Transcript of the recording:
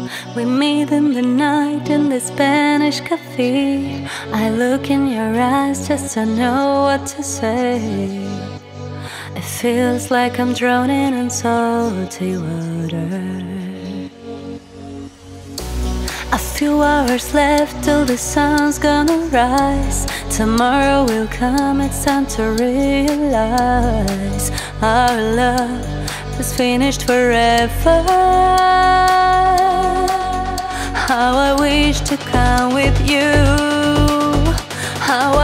We meet in the night in the Spanish cafe. I look in your eyes just to know what to say. It feels like I'm drowning in salty water. A few hours left till the sun's gonna rise. Tomorrow will come, it's time to realize our love is finished forever. How I wish to come with you. How